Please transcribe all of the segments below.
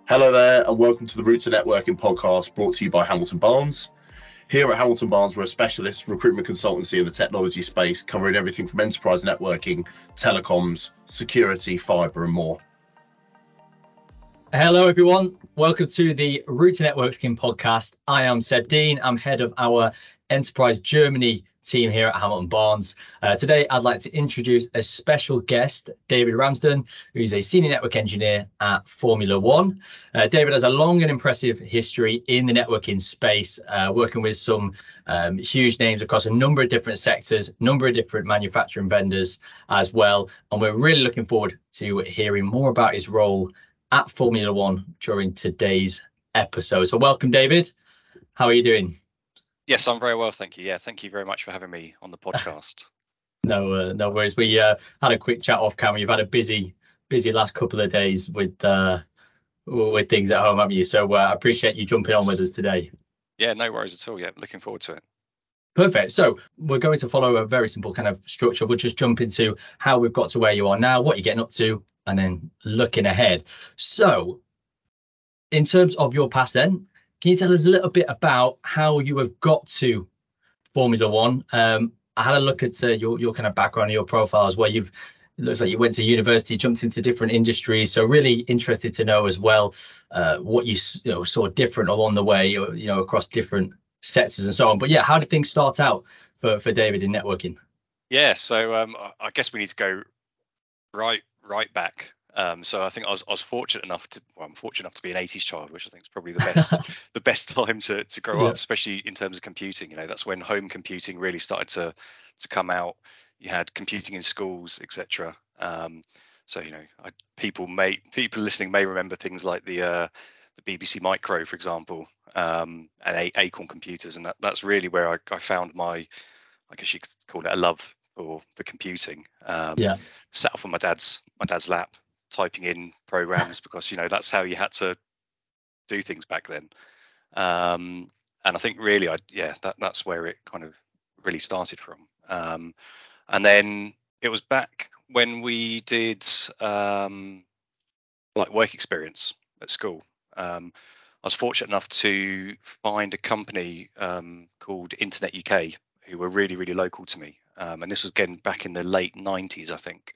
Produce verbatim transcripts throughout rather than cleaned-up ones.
Hello there, and welcome to the Route to Networking podcast brought to you by Hamilton Barnes. Here at Hamilton Barnes, we're a specialist recruitment consultancy in the technology space, covering everything from enterprise networking, telecoms, security, fibre, and more. Hello, everyone. Welcome to the Route to Networking podcast. I am Seb Dean. I'm head of our Enterprise Germany team here at Hamilton Barnes. Uh, today, I'd like to introduce a special guest, David Ramsden, who's a senior network engineer at Formula One. Uh, David has a long and impressive history in the networking space, uh, working with some um, huge names across a number of different sectors, number of different manufacturing vendors as well. And we're really looking forward to hearing more about his role at Formula One during today's episode. So welcome, David. How are you doing? Yes, I'm very well, thank you. Yeah, thank you very much for having me on the podcast. no, uh, no worries. We uh, had a quick chat off camera. You've had a busy, busy last couple of days with uh, with things at home, haven't you? So uh, I appreciate you jumping on with us today. Yeah, no worries at all. Yeah, looking forward to it. Perfect. So we're going to follow a very simple kind of structure. We'll just jump into how we've got to where you are now, what you're getting up to, and then looking ahead. So in terms of your past then, can you tell us a little bit about how you have got to Formula One? Um, I had a look at uh, your, your kind of background and your profiles where you've, it looks like you went to university, jumped into different industries. So really interested to know as well uh, what you, you know, saw different along the way, you know, across different sectors and so on. But yeah, how did things start out for, for David in networking? Yeah, so um, I guess we need to go right right back. Um, so I think I was, I was fortunate enough to, well, I'm fortunate enough to be an eighties child, which I think is probably the best the best time to to grow Yeah. up, especially in terms of computing. You know, that's when home computing really started to to come out. You had computing in schools, et cetera. Um, so you know, I, people may people listening may remember things like the uh, the B B C Micro, for example, um, and a- Acorn computers, and that that's really where I, I found my, I guess you could call it a love for for computing. Um, Yeah. Sat up on my dad's my dad's lap, typing in programs because you know that's how you had to do things back then. Um, and I think really, I yeah, that that's where it kind of really started from. Um, and then it was back when we did um, like work experience at school. Um, I was fortunate enough to find a company um, called Internet U K who were really, really local to me. Um, and this was again back in the late nineties, I think.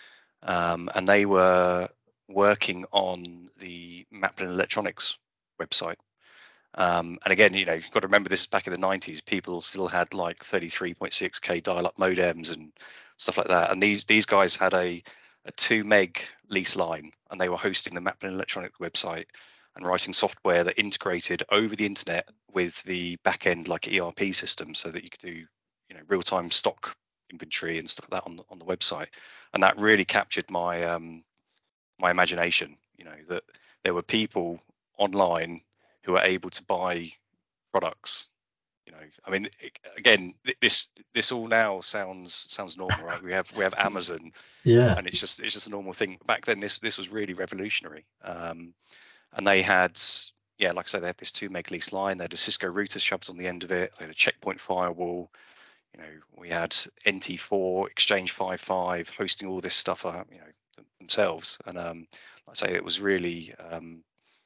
Um, and they were working on the Maplin Electronics website. Um, and again, you know, you've got to remember this is back in the nineties. People still had like thirty-three point six K dial-up modems and stuff like that. And these these guys had a a two meg lease line, and they were hosting the Maplin Electronics website and writing software that integrated over the internet with the back end like E R P system, so that you could do, you know, real time stock inventory and stuff like that on the, on the website. And that really captured my um, my imagination. You know, that there were people online who are able to buy products. You know, I mean, again, this this all now sounds sounds normal, right? We have we have Amazon, Yeah, and it's just it's just a normal thing. Back then, this this was really revolutionary. Um, and they had, yeah, like I said, they had this two meg lease line. They had a Cisco router shoved on the end of it. They had a checkpoint firewall. You know, we had N T four, Exchange five five hosting all this stuff, uh, you know, themselves. And um, like I say, it was really um,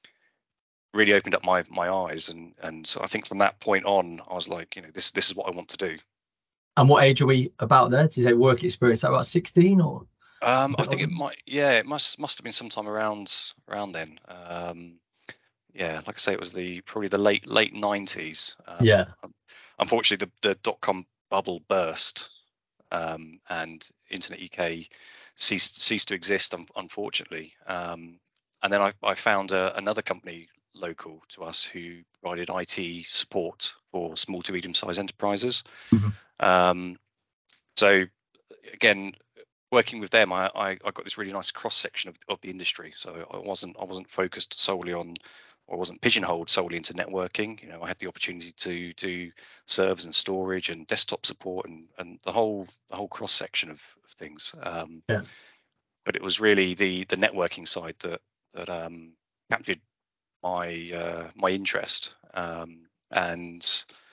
really opened up my my eyes, and and so I think from that point on, I was like, you know, this this is what I want to do. and what age are we about there? Did you say work experience at about sixteen or? Um, I think it might, yeah, it must must have been sometime around around then. Um, yeah, like I say, it was the probably the late late nineties. Um, Yeah. Unfortunately, the the dot com bubble burst, um, and Internet U K ceased ceased to exist, un- unfortunately. Um, and then I, I found a, another company local to us who provided I T support for small to medium sized enterprises. Mm-hmm. Um, so again, working with them, I, I, I got this really nice cross section of, of the industry. So I wasn't I wasn't focused solely on, or wasn't pigeonholed solely into networking. You know, I had the opportunity to do servers and storage and desktop support and and the whole the whole cross section of, of things. Um, Yeah. But it was really the the networking side that that um, captured my uh, my interest. Um, and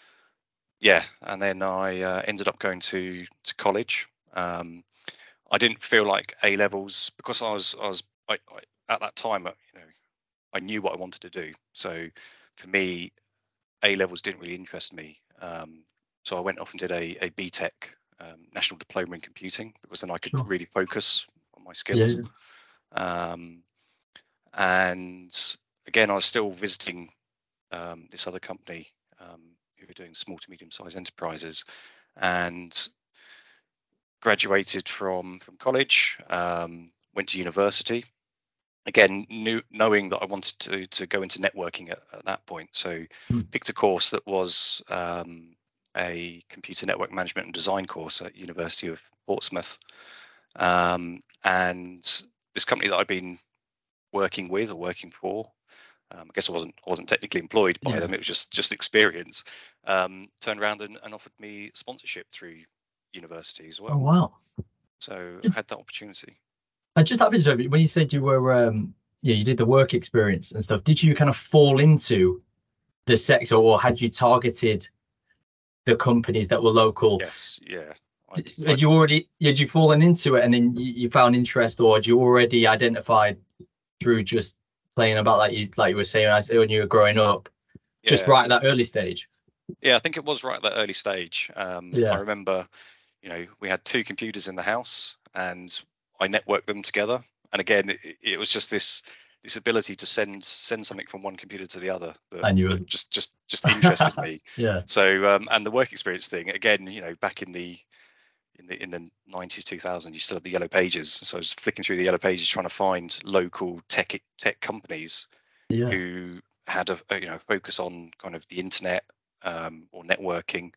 yeah, and then I uh, ended up going to to college. Um, I didn't feel like A levels, because I was I was I, I, at that time, uh, you know, I knew what I wanted to do. So for me, A levels didn't really interest me. Um, so I went off and did a, a B Tech, um, National Diploma in Computing, because then I could Sure. really focus on my Yeah. skills. Um, and again, I was still visiting um, this other company um, who were doing small to medium sized enterprises, and graduated from from college, um, went to university. Again, knew, knowing that I wanted to to go into networking at, at that point, so Mm. picked a course that was um, a computer network management and design course at University of Portsmouth. Um, and this company that I've been working with or working for, um, I guess I wasn't I wasn't technically employed by Yeah. them. It was just just experience. Um, turned around and, and offered me sponsorship through university as well. Oh wow. So I had that opportunity. I just have interest, when you said you were um yeah, you did the work experience and stuff, did you kind of fall into the sector, or had you targeted the companies that were local? Yes, yeah. I, Did, I, had you already had you fallen into it and then you, you found interest, or had you already identified through just playing about, like you like you were saying, as when you were growing up, just yeah, right at that early stage? yeah. I think it was right at that early stage. Um, I Yeah. remember, you know, we had two computers in the house, and I networked them together. And again, it, it was just this this ability to send send something from one computer to the other that, And you were that just just just interested me. yeah. So um, and the work experience thing, again, you know, back in the in the in the nineties, two thousand, you still had the yellow pages. So I was flicking through the yellow pages trying to find local tech tech companies Yeah. who had a, a you know focus on kind of the internet um, or networking,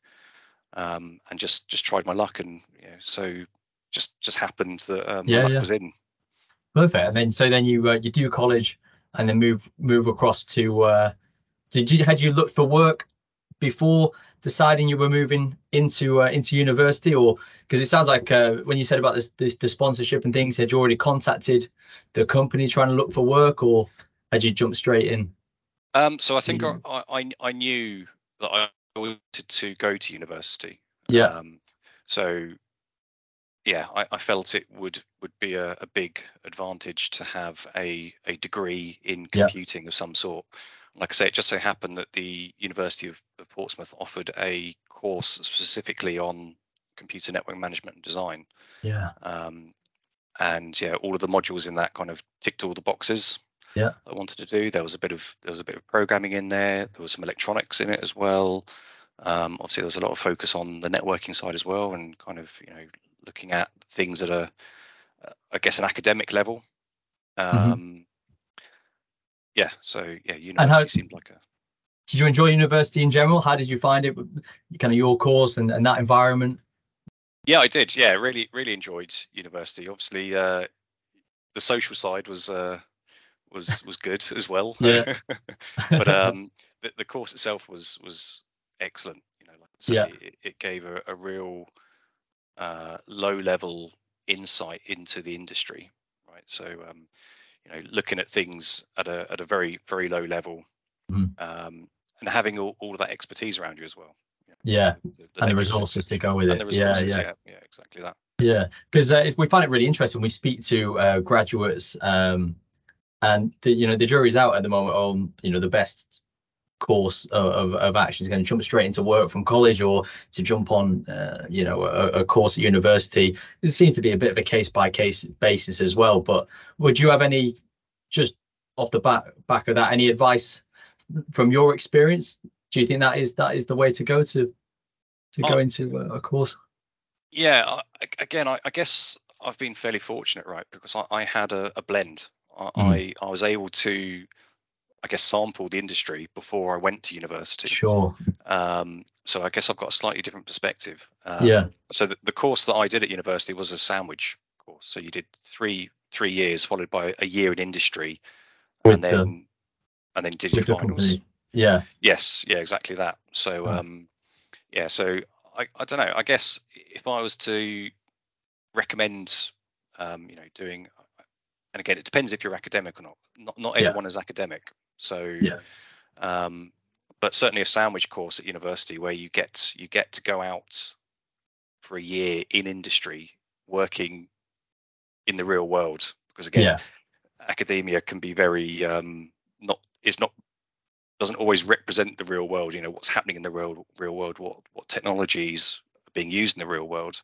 um, and just just tried my luck, and you know, so just just happened that uh, my Yeah, luck yeah. was in. Perfect. And then so then you uh, you do college and then move move across to uh did you had you looked for work before deciding you were moving into uh, into university, or because it sounds like uh, when you said about this, this the sponsorship and things, had you already contacted the company trying to look for work, or had you jumped straight in? Um, so I think I, to- I I knew that I wanted to go to university. Yeah. Um, so yeah, I, I felt it would would be a, a big advantage to have a a degree in Yeah. computing of some sort. Like I say, it just so happened that the University of, of Portsmouth offered a course specifically on computer network management and design. Yeah. Um, and yeah, all of the modules in that kind of ticked all the boxes Yeah. I wanted to do. There was a bit of there was a bit of programming in there. There was some electronics in it as well. Um, obviously, there was a lot of focus on the networking side as well, and kind of you know looking at things at a, uh, I guess, an academic level. hmm Um, yeah, so yeah, And how university seemed like a. did you enjoy university in general? How did you find it? Kind of your course and, and that environment? Yeah, I did. Yeah, really, really enjoyed university. Obviously, uh, the social side was uh, was was good as well. Yeah. But um, the, the course itself was was excellent. You know, like I say, Yeah. it, it gave a, a real uh, low level insight into the industry, right? So um, you know, looking at things at a at a very very low level, Mhm. um, and having all, all of that expertise around you as well. You know, Yeah. the, the And the lecturers, resources to et cetera. go with And it. the Yeah. resources, Yeah. yeah, yeah, exactly that. Yeah, because uh, we find it really interesting. We speak to uh, graduates, um, and the, you know the jury's out at the moment on you know the best course of, of, of action is going to jump straight into work from college, or to jump on uh, you know a, a course at university. It seems to be a bit of a case by case basis as well. But would you have any, just off the back back of that, any advice from your experience? Do you think that is that is the way to go to to Uh, go into a, a course? yeah, I, again, I, I guess I've been fairly fortunate, right? Because I, I had a, a blend. I, Mm, I I was able to, I guess, sample the industry before I went to university. sure. Um, so I guess I've got a slightly different perspective. Yeah. Um, so the, the course that I did at university was a sandwich course. So you did three three years followed by a year in industry, and With the then and then did your with the finals. company. Yeah. Yes, yeah, exactly that. So Uh, um, yeah, so I, I don't know. I guess if I was to recommend, um, you know, doing, and again, it depends if you're academic or not. Not not yeah. everyone is academic. So Yeah. um, but certainly a sandwich course at university where you get you get to go out for a year in industry working in the real world, because again, Yeah. academia can be very um, not is not doesn't always represent the real world. You know, what's happening in the real real world, what what technologies are being used in the real world.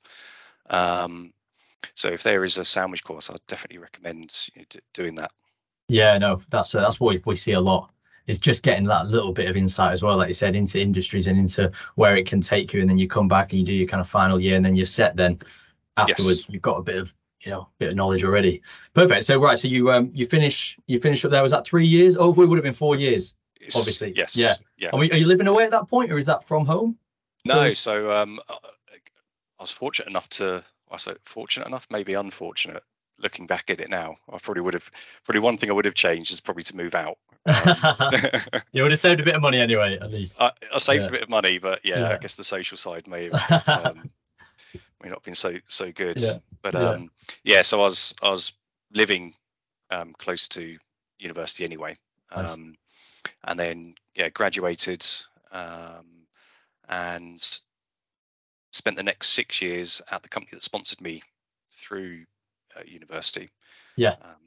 Um, so if there is a sandwich course, I'd definitely recommend you know, d- doing that. Yeah, no, that's uh, that's what we, we see a lot. Is just getting that little bit of insight as well, like you said, into industries and into where it can take you, and then you come back and you do your kind of final year, and then you're set. Then afterwards, Yes. you've got a bit of you know bit of knowledge already. Perfect. So right, so you um you finish you finish up there. Was that three years? Oh, it would have been four years, It's, obviously. yes. Yeah. Yeah. Are, we, are you living away at that point, or is that from home? No. Those- So um, I I was fortunate enough to. I say fortunate enough, maybe unfortunate. Looking back at it now, I probably would have. Probably one thing I would have changed is probably to move out. Um, You would have saved a bit of money anyway, at least. I, I saved Yeah. a bit of money, but yeah, Yeah. I guess the social side may have um, may not been so so good. Yeah. But Yeah. um, yeah, so I was I was living um, close to university anyway, Nice. um, and then yeah, graduated um, and spent the next six years at the company that sponsored me through uh, university. Yeah. Um,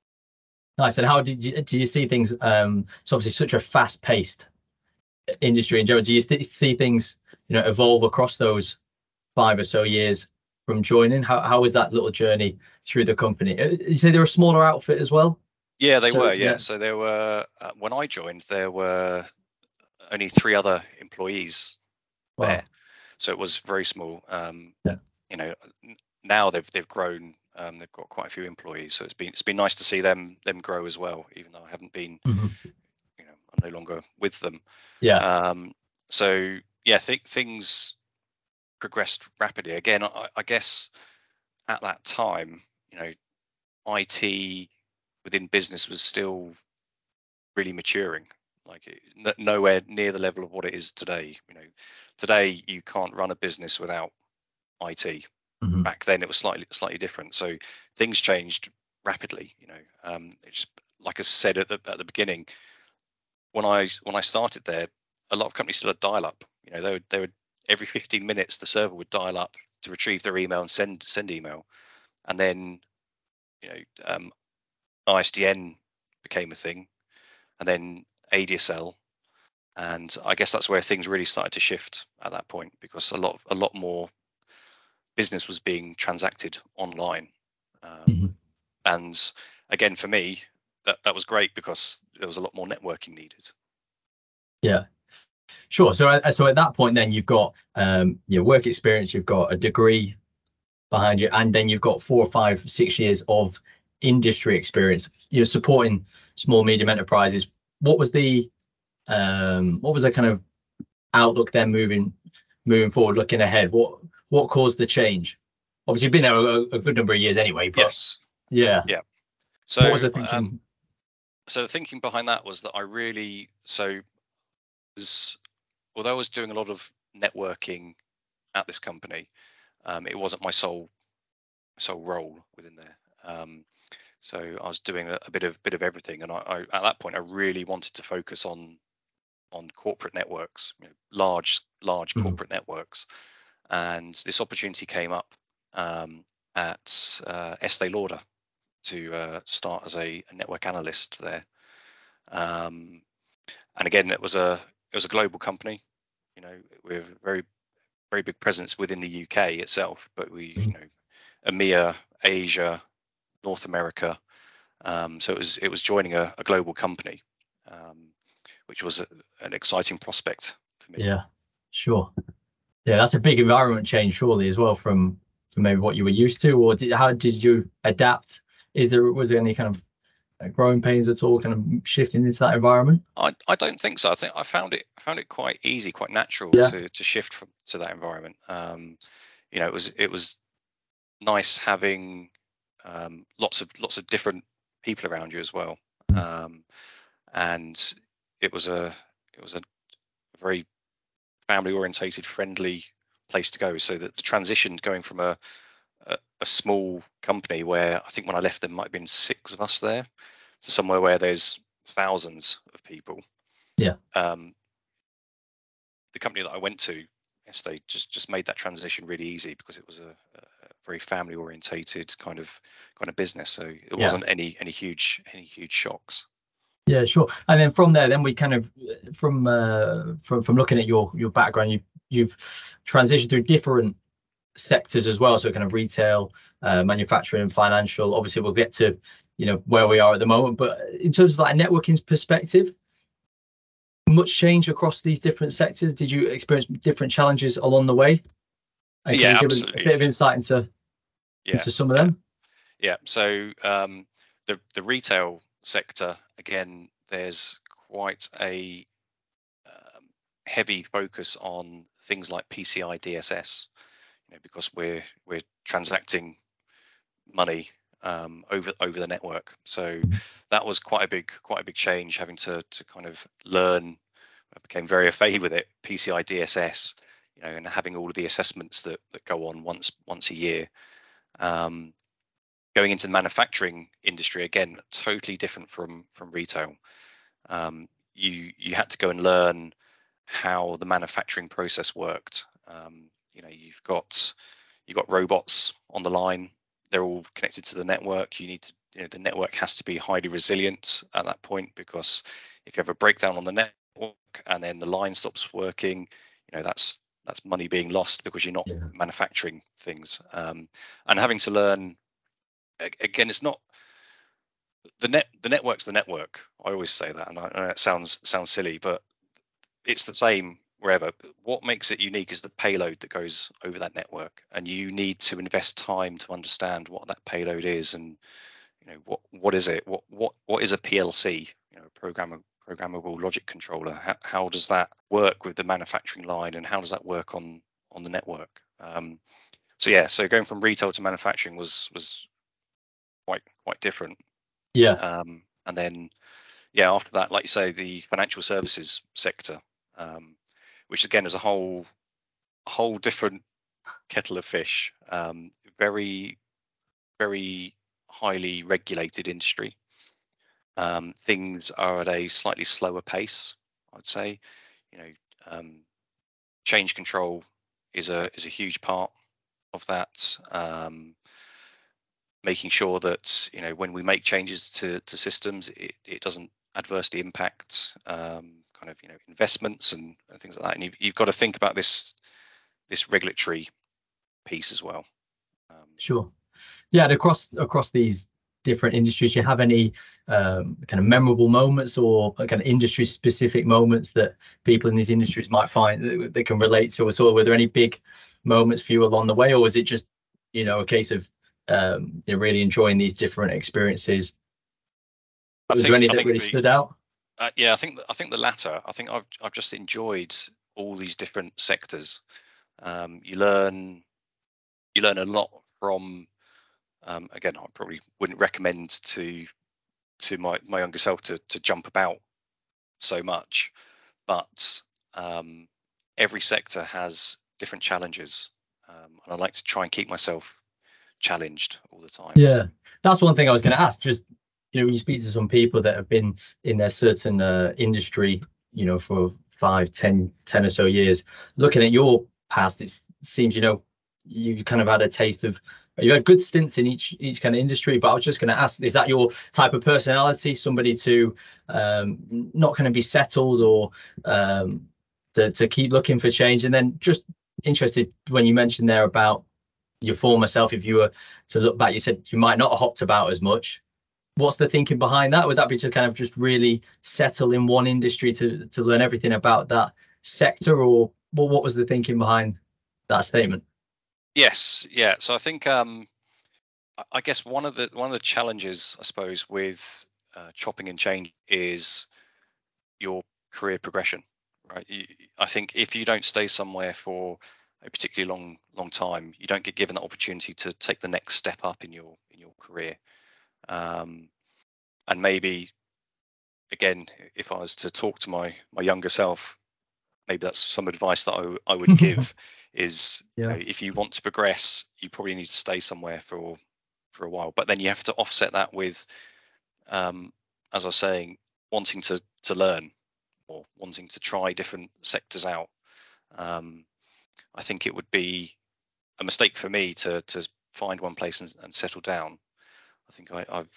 Nice. And how did you do you see things? Um, it's obviously such a fast-paced industry in general. Do you th- see things, you know, evolve across those five or so years from joining? How how was that little journey through the company? Uh, You say they're a smaller outfit as well. yeah, they So were. Yeah, yeah. so there were uh, when I joined, there were only three other employees Wow. there, so it was very small. Um, Yeah. you know, n- now they've they've grown. Um, they've got quite a few employees, so it's been it's been nice to see them them grow as well. Even though I haven't been, Mhm. you know, I'm no longer with them. Yeah. Um, so yeah, th- things progressed rapidly. Again, I, I guess at that time, you know, I T within business was still really maturing. Like it, n- nowhere near the level of what it is today. You know, today you can't run a business without I T. Mhm. Back then it was slightly slightly different. So things changed rapidly. You know, um, it just like I said at the at the beginning, when I when I started there, a lot of companies still had dial-up. You know, they would they would every fifteen minutes the server would dial up to retrieve their email and send send email, and then you know um, I S D N became a thing, and then A D S L, and I guess that's where things really started to shift at that point because a lot a lot more business was being transacted online. Um, Mhm. and again, for me, that, that was great because there was a lot more networking needed. Yeah. Sure. So uh, so at that point, then you've got um your work experience, you've got a degree behind you, and then you've got four, five, six years of industry experience. You're supporting small, medium enterprises. What was the um what was the kind of outlook then moving moving forward, looking ahead? What what caused the change? Obviously, you've been there a, a good number of years anyway, but Yes. yeah. Yeah. What was So, the um, thinking? so the thinking behind that was that I really, so was, although I was doing a lot of networking at this company, um, it wasn't my sole sole role within there. Um, so I was doing a, a bit of bit of everything, and I, I at that point I really wanted to focus on on corporate networks, you know, large large Mhm. corporate networks, and this opportunity came up um, at uh, Estee Lauder to uh, start as a, a network analyst there. Um, and again, it was a it was a global company, you know, with a very very big presence within the U K itself, but we, you Mhm. know, EMEA, Asia, North America. Um, so it was it was joining a, a global company, um, which was a, an exciting prospect for me. Yeah, sure. Yeah, that's a big environment change, surely, as well, from from maybe what you were used to, or did, how did you adapt? Is there was there any kind of uh, growing pains at all, kind of shifting into that environment? I, I don't think so. I think I found it I found it quite easy, quite natural Yeah. to to shift from to that environment. Um, you know, it was it was nice having um, lots of lots of different people around you as well, um, and it was a it was a very family orientated, friendly place to go. So that the transition going from a, a a small company where I think when I left there might have been six of us there to somewhere where there's thousands of people. Yeah. Um, the company that I went to, Estee, just just made that transition really easy because it was a, a very family orientated kind of kind of business. So it Yeah. wasn't any any huge any huge shocks. Yeah, sure. And then from there, then we kind of from uh, from from looking at your your background, you you've transitioned through different sectors as well, so kind of retail, uh, manufacturing, and financial. Obviously, we'll get to you know where we are at the moment, but in terms of like a networking perspective, much change across these different sectors. Did you experience different challenges along the way? And can Yeah, you give a, a absolutely. bit of insight into Yeah, into some of yeah, them? yeah. So um, the the retail sector, again, there's quite a um, heavy focus on things like P C I D S S, you know, because we're we're transacting money um, over over the network. So that was quite a big quite a big change, having to to kind of learn. I became very au fait with it, P C I D S S, you know, and having all of the assessments that that go on once once a year. Um, going into the manufacturing industry, again, totally different from from retail. Um, you you had to go and learn how the manufacturing process worked. Um, you know, you've got you've got robots on the line. They're all connected to the network. You need to, you know, the network has to be highly resilient at that point, because if you have a breakdown on the network and then the line stops working, you know, that's that's money being lost because you're not Yeah. manufacturing things. Um, and having to learn, again, it's not the net the network's the network. I always say that, and I, I know it sounds sounds silly, but it's the same wherever. What makes it unique is the payload that goes over that network, and you need to invest time to understand what that payload is, and you know what what is it, what what what is a P L C, you know, programmable programmable logic controller. How, how does that work with the manufacturing line, and how does that work on on the network? Um, so yeah, so going from retail to manufacturing was was quite quite different. Yeah. Um, and then yeah, after that, like you say, the financial services sector, um, which again is a whole whole different kettle of fish. Um, very very highly regulated industry. Um, things are at a slightly slower pace, I'd say. You know, um, change control is a is a huge part of that. Um, making sure that, you know, when we make changes to to systems, it, it doesn't adversely impact um, kind of, you know, investments and, and things like that. And you've, you've got to think about this this regulatory piece as well. Um, Sure. Yeah, and across across these different industries, do you have any um, kind of memorable moments or kind of industry specific moments that people in these industries might find that they can relate to at all? Were there any big moments for you along the way, or was it just, you know, a case of um, you're really enjoying these different experiences? I Was there think any I that think really the stood out? uh, yeah, I think I think the latter. I think I've I've just enjoyed all these different sectors. Um, you learn you learn a lot from. Um, again, I probably wouldn't recommend to to my, my younger self to to jump about so much, but um, every sector has different challenges, um, and I like to try and keep myself challenged all the time. Yeah, that's one thing I was going to ask. Just, you know, when you speak to some people that have been in their certain uh, industry, you know, for five, ten, ten or so years, looking at your past, it seems, you know, you kind of had a taste of, you had good stints in each each kind of industry. But I was just going to ask, is that your type of personality, somebody to um, not kind of be settled or um, to, to keep looking for change? And then just interested when you mentioned there about your former self, if you were to look back, you said you might not have hopped about as much. What's the thinking behind that? Would that be to kind of just really settle in one industry to to learn everything about that sector, or well, what was the thinking behind that statement? Yes, yeah. So I think um, I guess one of the one of the challenges, I suppose, with uh, chopping and change is your career progression, right? You, I think if you don't stay somewhere for a particularly long long time, you don't get given the opportunity to take the next step up in your in your career. Um, and maybe again, if I was to talk to my my younger self, maybe that's some advice that I, w- I would give is, you Yeah, know, if you want to progress, you probably need to stay somewhere for for a while, but then you have to offset that with, um, as I was saying, wanting to to learn or wanting to try different sectors out. Um, I think it would be a mistake for me to to find one place and, and settle down. I think I, I've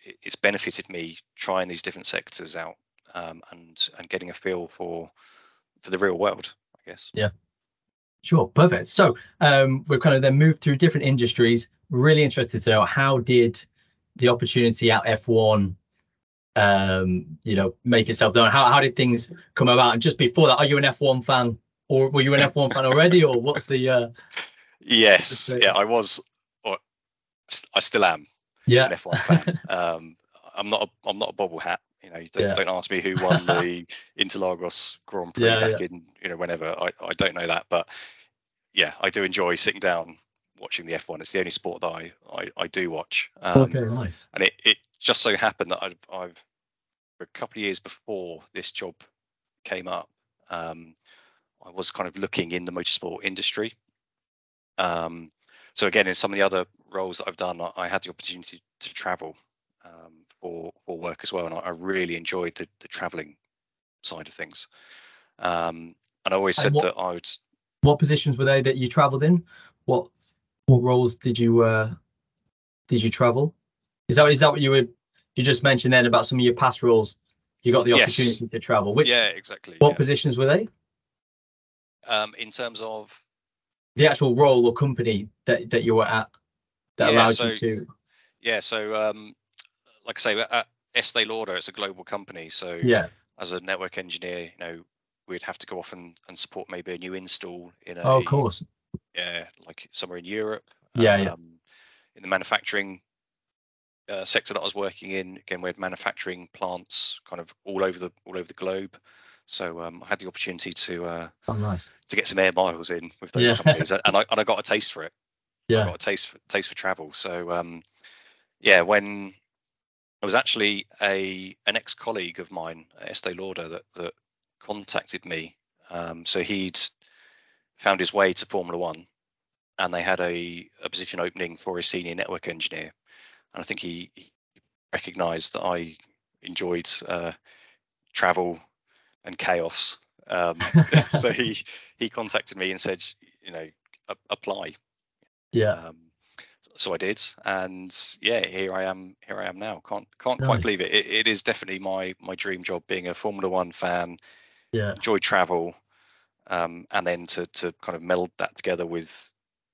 it, it's benefited me trying these different sectors out, um, and and getting a feel for for the real world, I guess. Yeah. Sure, perfect. So um, we've kind of then moved through different industries. Really interested to know, how did the opportunity at F one, um, you know, make itself known? How how did things come about? And just before that, are you an F one fan, or were you an F one fan already, or what's the? Uh, Yes, the yeah, I was, or I still am yeah, an F one fan. Um, I'm not a, I'm not a bobble hat. You know, don't, yeah, don't ask me who won the Interlagos Grand Prix yeah, back yeah. in, you know, whenever. I, I don't know that, but yeah, I do enjoy sitting down watching the F one. It's the only sport that I I, I do watch. Um, Okay, nice. and it, it just so happened that I've, I've for a couple of years before this job came up, um, I was kind of looking in the motorsport industry. Um, so again, in some of the other roles that I've done, I, I had the opportunity to travel um, for for work as well, and I, I really enjoyed the, the traveling side of things. Um, and I always And said what that I would. what positions were they that you travelled in? What what roles did you uh did you travel? Is that is that what you were you just mentioned then about some of your past roles? You got the Yes, opportunity to travel. Which yeah, exactly, what yeah. positions were they? Um, in terms of The actual role or company that that you were at that yeah, allowed you so to. yeah, so um, like I say, at Estee Lauder, it's a global company. So Yeah. as a network engineer, you know, we'd have to go off and, and support maybe a new install in Oh, of a course. yeah, like somewhere in Europe. Yeah, yeah, Um, in the manufacturing uh, sector that I was working in, again, we had manufacturing plants kind of all over the all over the globe. So um, I had the opportunity to uh, oh, nice. to get some air miles in with those Yeah. companies, and I and I got a taste for it. I Yeah. got a taste for, taste for travel. So um, yeah, when I was actually a an ex-colleague of mine at Estee Lauder that that contacted me. Um, so he'd found his way to Formula One, and they had a, a position opening for a senior network engineer. And I think he, he recognised that I enjoyed uh, travel and chaos. Um, so he he contacted me and said, you know, a- apply. Yeah. Um, so I did, and yeah, here I am. Here I am now. Can't can't quite Nice. believe it. It, it is definitely my my dream job. Being a Formula One fan, Yeah. enjoy travel, um, and then to to kind of meld that together with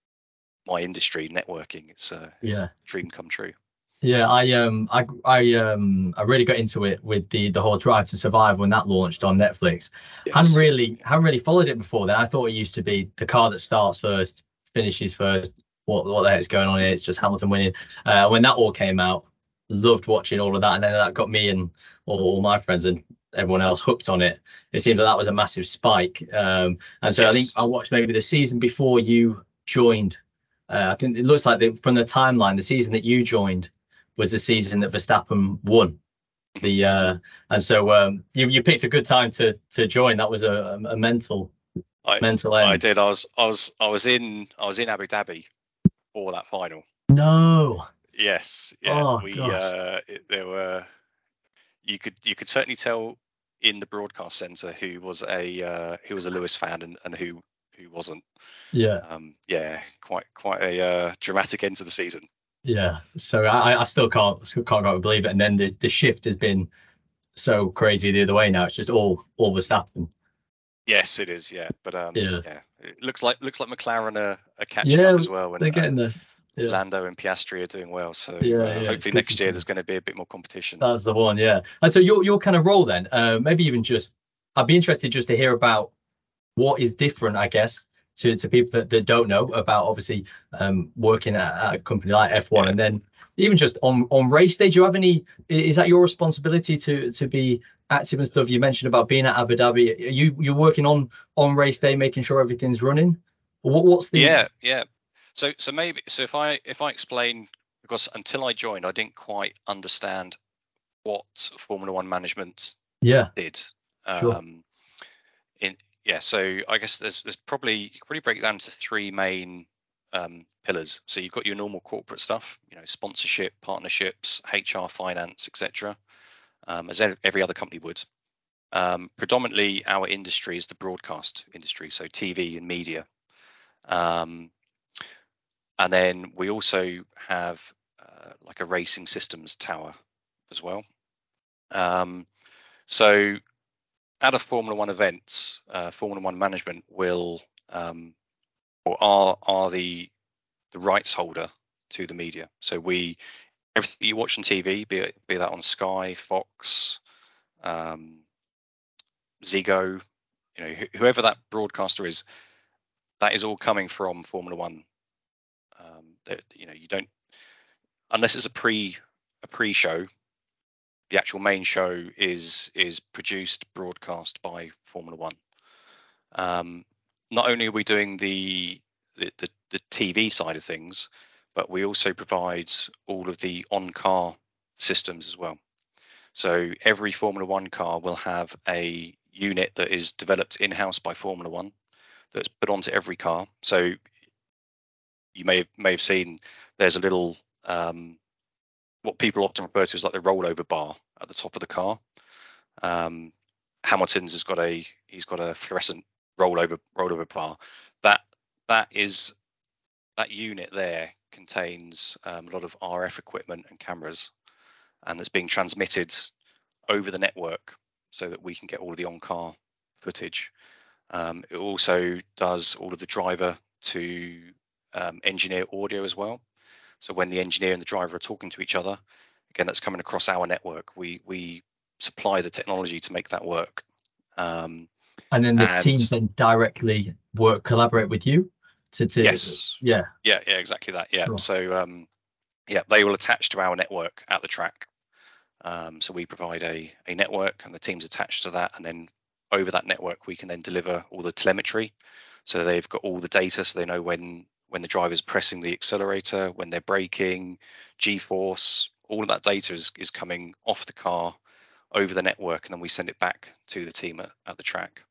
my industry, networking. It's a, it's Yeah. a dream come true. Yeah, I um I I um I really got into it with the the whole Drive to Survive when that launched on Netflix. Hadn't Yes. really hadn't really followed it before then. I thought it used to be the car that starts first, finishes first. What what the heck's going on here? It's just Hamilton winning. Uh, when that all came out, loved watching all of that, and then that got me and all, all my friends and everyone else hooked on it. It seemed that that was a massive spike. Um, and so I think Yes. I watched maybe the season before you joined. Uh, I think it looks like the, from the timeline, the season that you joined was the season that Verstappen won. The uh, and so um, you you picked a good time to to join. That was a, a mental I mental I end. did. I was I was I was in I was in Abu Dhabi for that final. No. Yes. Yeah. Oh We gosh. uh it, there were you could you could certainly tell in the broadcast center who was a uh, who was a Lewis fan and, and who who wasn't. Yeah. Um, yeah, quite quite a uh, dramatic end to the season. Yeah. So I I still can't still can't quite believe it. And then the the shift has been so crazy the other way now. It's just all all Verstappen. Yes, it is. Yeah, but um, Yeah. yeah, it looks like looks like McLaren are, are catching Yeah. up as well, and, They're getting and there. Yeah. Lando and Piastri are doing well. So Yeah. uh, Yeah. It's hopefully good to next year see. there's going to be a bit more competition. That's the one. Yeah. And so your your kind of role then, uh, maybe even just I'd be interested just to hear about what is different, I guess, to, to people that, that don't know about obviously um, working at, at a company like F one, Yeah. and then even just on on race day. Do you have any? Is that your responsibility to to be active and stuff? You mentioned about being at Abu Dhabi. Are you you're working on on race day, making sure everything's running. What what's the? Yeah, yeah. So so maybe so if I if I explain, because until I joined I didn't quite understand what Formula One management Yeah, did. sure. Um, in yeah, so I guess there's there's probably you could probably break it down into three main um, pillars. So you've got your normal corporate stuff, you know, sponsorship, partnerships, H R, finance, et cetera. Um, as every other company would. Um, predominantly, our industry is the broadcast industry, so T V and media. Um, and then we also have uh, like a racing systems tower. as well. Um, so at a Formula One event, uh, Formula One management will um, or are are the the rights holder to the media. So we everything you watch on T V, be it be that on Sky, Fox, um, Ziggo, you know, wh- whoever that broadcaster is, that is all coming from Formula One. Um, that, you know, you don't unless it's a pre a pre-show. The actual main show is is produced, broadcast by Formula One. Um, not only are we doing the, the the the T V side of things, but we also provide all of the on-car systems as well. So every Formula One car will have a unit that is developed in-house by Formula One that's put onto every car. So you may have, may have seen there's a little um, what people often refer to as like the rollover bar at the top of the car. Um, Hamilton's has got a he's got a fluorescent rollover rollover bar. That that is that unit there contains um, a lot of R F equipment and cameras, and it's being transmitted over the network so that we can get all of the on-car footage. Um, it also does all of the driver to um, engineer audio as well. So when the engineer and the driver are talking to each other, again, that's coming across our network. We we supply the technology to make that work. Um, And then the and teams then directly work, collaborate with you to, to yes, yeah, yeah, yeah, exactly that. Yeah. sure. So um, yeah, they will attach to our network at the track. Um, so we provide a a network, and the teams attached to that, and then over that network we can then deliver all the telemetry. So they've got all the data, so they know when when the driver's pressing the accelerator, when they're braking, G-force, all of that data is, is coming off the car over the network, and then we send it back to the team at, at the track.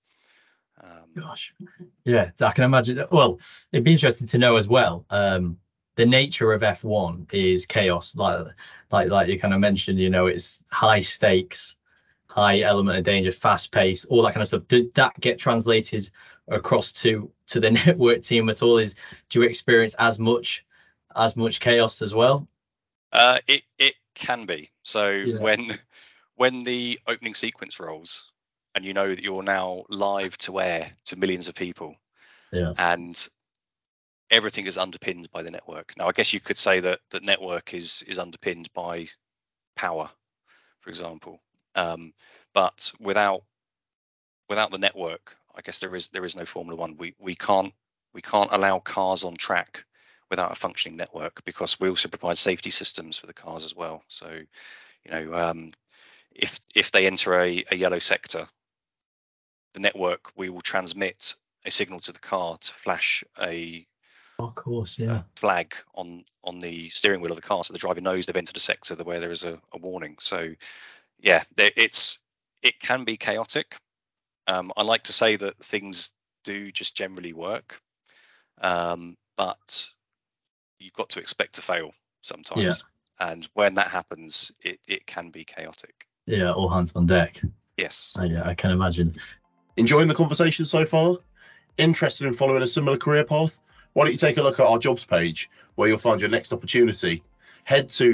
Um, Gosh, yeah, I can imagine that. Well, it'd be interesting to know as well. Um, the nature of F one is chaos, like like like you kind of mentioned. You know, it's high stakes, high element of danger, fast pace, all that kind of stuff. Does that get translated across to to the network team at all? Is do you experience as much as much chaos as well? uh, it it can be. So Yeah, when when the opening sequence rolls, and you know that you're now live to air to millions of people, yeah, and everything is underpinned by the network. Now, I guess you could say that that network is is underpinned by power, for example. Um, but without without the network, I guess there is there is no Formula One. We we can't we can't allow cars on track without a functioning network, because we also provide safety systems for the cars as well. So, you know, um, if if they enter a, a yellow sector, the network, we will transmit a signal to the car to flash a of course, uh, yeah, flag on on the steering wheel of the car, so the driver knows they've entered a sector where there is a, a warning. So yeah, there, it's it can be chaotic. Um, I like to say that things do just generally work, um, but you've got to expect to fail yeah, sometimes, and when that happens, it it can be chaotic. yeah. All hands on deck. Yes. I, yeah, I can imagine. Enjoying the conversation so far? Interested in following a similar career path? Why don't you take a look at our jobs page where you'll find your next opportunity. Head to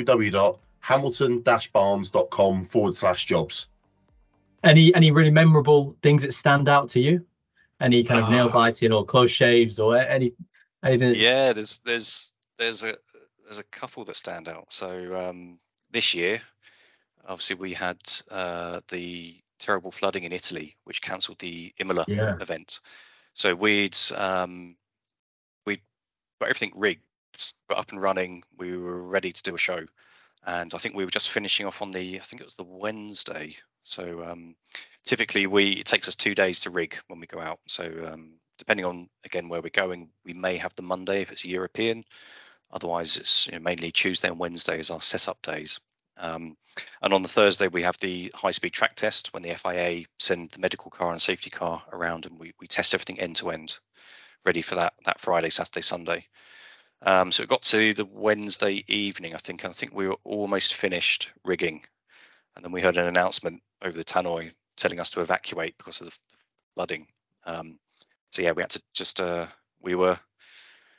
www.hamilton-barnes.com forward slash jobs. Any any really memorable things that stand out to you? Any kind of nail Ah, biting or close shaves or any anything? That's, yeah, there's there's there's a there's a couple that stand out. So um, this year, obviously, we had uh, the terrible flooding in Italy, which cancelled the Imola yeah, event. So we'd um, we'd got everything rigged, got up and running. We were ready to do a show, and I think we were just finishing off on the I think it was the Wednesday. So um, typically, we it takes us two days to rig when we go out. So um, depending on again where we're going, we may have the Monday if it's European. Otherwise, it's you know, mainly Tuesday and Wednesday as our setup days. Um, and on the Thursday, we have the high-speed track test when the F I A send the medical car and safety car around, and we, we test everything end to end, ready for that that Friday, Saturday, Sunday. Um, so it got to the Wednesday evening, I think. I think we were almost finished rigging, and then we heard an announcement over the tannoy telling us to evacuate because of the flooding. Um, so yeah, we had to just uh, we were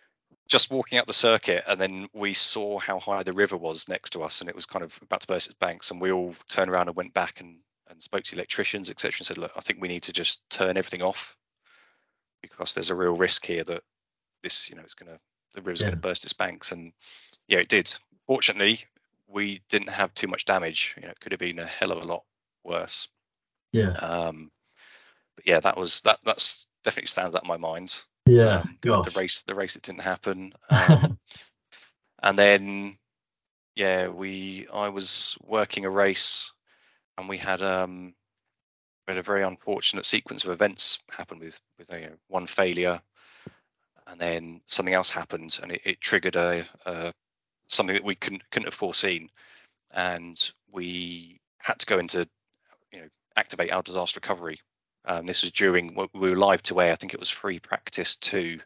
just walking out the circuit, and then we saw how high the river was next to us, and it was kind of about to burst its banks, and we all turned around and went back and, and spoke to the electricians, et cetera, and said, look, I think we need to just turn everything off because there's a real risk here that this, you know, it's going to, the river's Yeah. going to burst its banks. And yeah, it did. Fortunately, we didn't have too much damage. You know, it could have been a hell of a lot worse. Yeah. Um, but yeah, that was, that, that's definitely stands out in my mind. Yeah. Um, Gosh. the race, the race that didn't happen. Um, and then, yeah, we, I was working a race, and we had, um, we had a very unfortunate sequence of events happen with, with you know, one failure, and then something else happened, and it, it triggered a, a something that we couldn't couldn't have foreseen, and we had to go into, you know, activate our disaster recovery. Um, this was during, we were live to air. I think it was free practice two.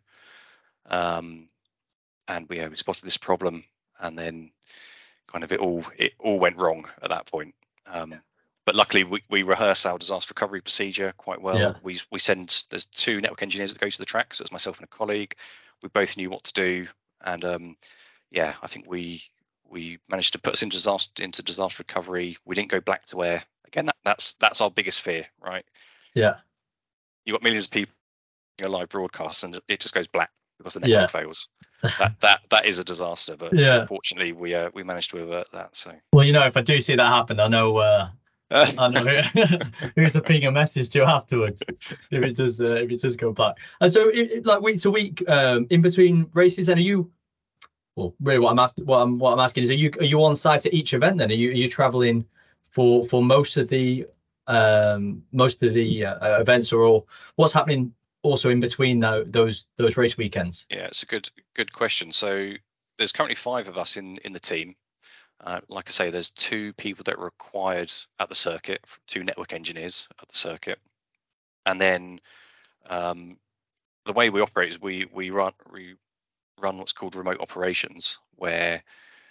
Um, and we, uh, we spotted this problem, and then kind of it all it all went wrong at that point. Um, but luckily we, we rehearse our disaster recovery procedure quite well. Yeah. We we send, there's two network engineers that go to the track, so it's myself and a colleague. We both knew what to do, and um, yeah, I think we we managed to put us into disaster into disaster recovery. We didn't go black to air. Again, that, that's that's our biggest fear, right? Yeah. You've got millions of people in a live broadcast, and it just goes black because the network Yeah. fails. That that that is a disaster, but Yeah. fortunately we uh, we managed to avert that. So Well, you know, if I do see that happen, I know uh, I know who, who to ping a message to afterwards if it does uh, if it does go black. And so, it, it- like week to week, um, in between races, and are you? Well, really, what I'm after, what I'm what I'm asking is, are you are you on site at each event? Then are you are you traveling for for most of the um most of the uh, events, or all what's happening also in between tho- those those race weekends? yeah, it's a good good question. So there's currently five of us in in the team. Uh, like I say, there's two people that are required at the circuit, two network engineers at the circuit, and then um, the way we operate is we we run we run what's called remote operations, where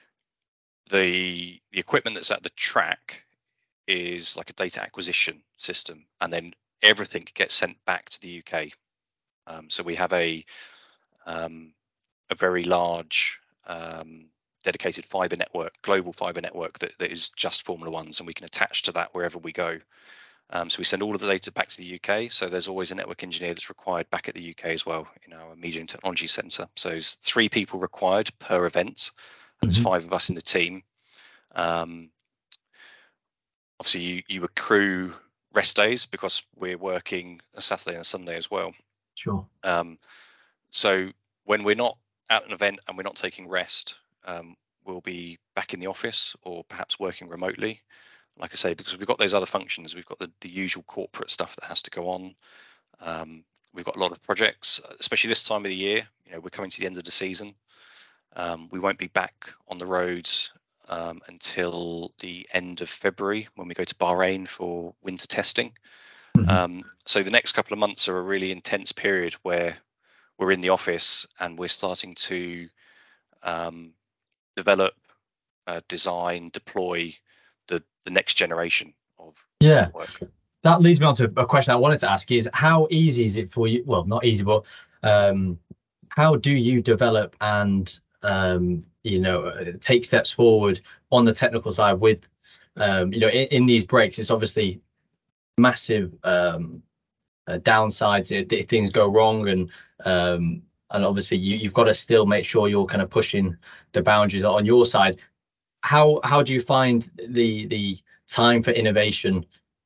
the the equipment that's at the track is like a data acquisition system, and then everything gets sent back to the U K. Um, so we have a um, a very large um, dedicated fiber network, global fiber network that, that is just Formula Ones, and we can attach to that wherever we go. Um, so we send all of the data back to the U K. So there's always a network engineer that's required back at the U K as well in our media and technology centre. So there's three people required per event, and there's Mhm. five of us in the team. Um, obviously, you, you accrue rest days because we're working a Saturday and a Sunday as well. Sure. Um, so when we're not at an event and we're not taking rest, um, we'll be back in the office or perhaps working remotely. Like I say, because we've got those other functions, we've got the, the usual corporate stuff that has to go on. Um, we've got a lot of projects, especially this time of the year. You know, we're coming to the end of the season. Um, we won't be back on the roads um, until the end of February when we go to Bahrain for winter testing. Mhm. Um, so the next couple of months are a really intense period where we're in the office and we're starting to um, develop, uh, design, deploy the, the next generation of Yeah. network. That leads me on to a question I wanted to ask: is how easy is it for you? Well, not easy, but um, how do you develop and um, you know uh, take steps forward on the technical side with um, you know in, in these breaks? It's obviously massive um, uh, downsides if, if things go wrong, and um, and obviously you, you've got to still make sure you're kind of pushing the boundaries on your side. How how do you find the the time for innovation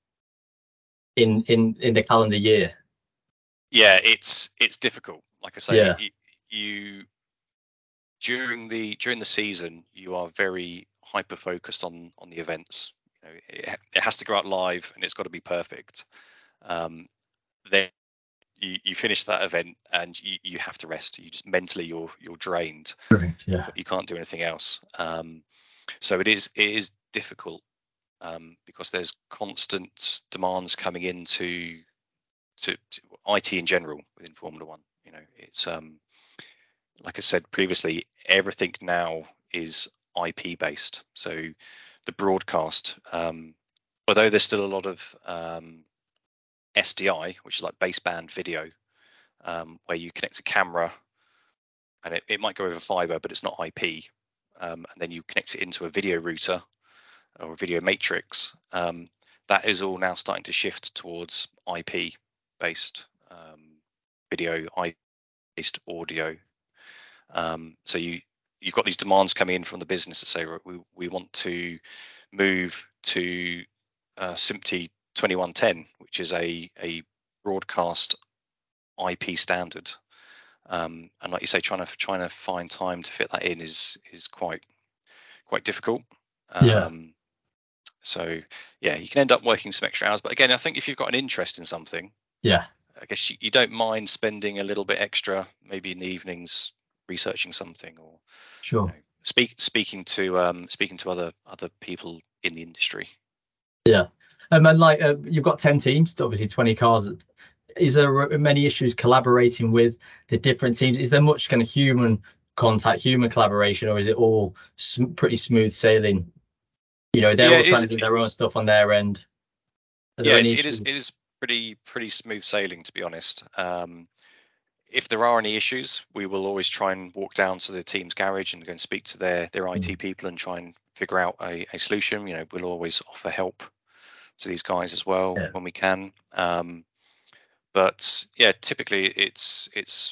in in in the calendar year? Yeah, it's it's difficult. Like I say, Yeah. you, you during the during the season you are very hyper focused on on the events. You know, it, it has to go out live and it's got to be perfect. Um, then you, you finish that event and you, you have to rest. You just mentally you're you're drained. Correct. You, Yeah. ca- you can't do anything else. Um, so it is it is difficult um, because there's constant demands coming into to, to I T in general within Formula One. You know, it's um, like I said previously, everything now is I P based. So the broadcast, um, although there's still a lot of um, S D I, which is like baseband video, um, where you connect a camera and it, it might go over fiber, but it's not I P. Um, and then you connect it into a video router or a video matrix. Um, that is all now starting to shift towards I P based um, video, I P based audio. Um, so you you've got these demands coming in from the business that say we we want to move to uh, SMPTE twenty-one ten, which is a a broadcast I P standard. Um, and like you say, trying to trying to find time to fit that in is is quite quite difficult. Um, Yeah. So yeah, you can end up working some extra hours. But again, I think if you've got an interest in something, Yeah. I guess you, you don't mind spending a little bit extra, maybe in the evenings, researching something or Sure. you know, speak speaking to um, speaking to other other people in the industry. Yeah. Um, and like uh, you've got ten teams, obviously twenty cars. Is there many issues collaborating with the different teams? Is there much kind of human contact, human collaboration, or is it all sm- pretty smooth sailing? You know, they're Yeah, all it trying is, to do their own stuff on their end. Are there yeah, any it's, it is issues? it is pretty pretty smooth sailing, to be honest. Um, if there are any issues, we will always try and walk down to the team's garage and go and speak to their their I T people and try and figure out a, a solution. You know, we'll always offer help to these guys as well Yeah. when we can. Um, but yeah, typically it's it's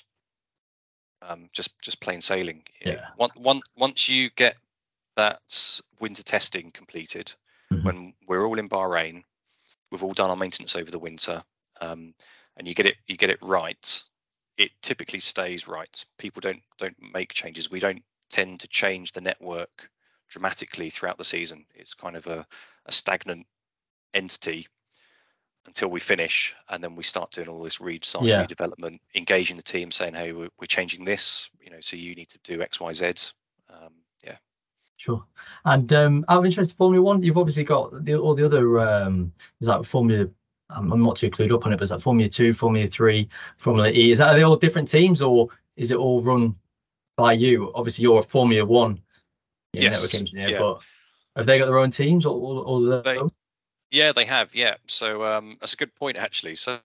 um, just just plain sailing. Yeah. One, one, once you get that winter testing completed, Mhm. when we're all in Bahrain, we've all done our maintenance over the winter, um, and you get it you get it right, it typically stays right. People don't don't make changes. We don't tend to change the network dramatically throughout the season. It's kind of a, a stagnant entity until we finish, and then we start doing all this redesign, Yeah. redevelopment, engaging the team, saying, "Hey, we're, we're changing this. You know, so you need to do X, Y, Z." Um, yeah. Sure. And um, out of interest, Formula One, you've obviously got the, all the other um, like Formula. I'm, I'm not too clued up on it, but it's like Formula Two, Formula Three, Formula E. Is that are they all different teams, or is it all run by you? Obviously, you're a Formula One you know, network Yes. engineer, Yeah. but have they got their own teams, or all, all of They. them? Yeah, they have. Yeah. So um, that's a good point, actually. So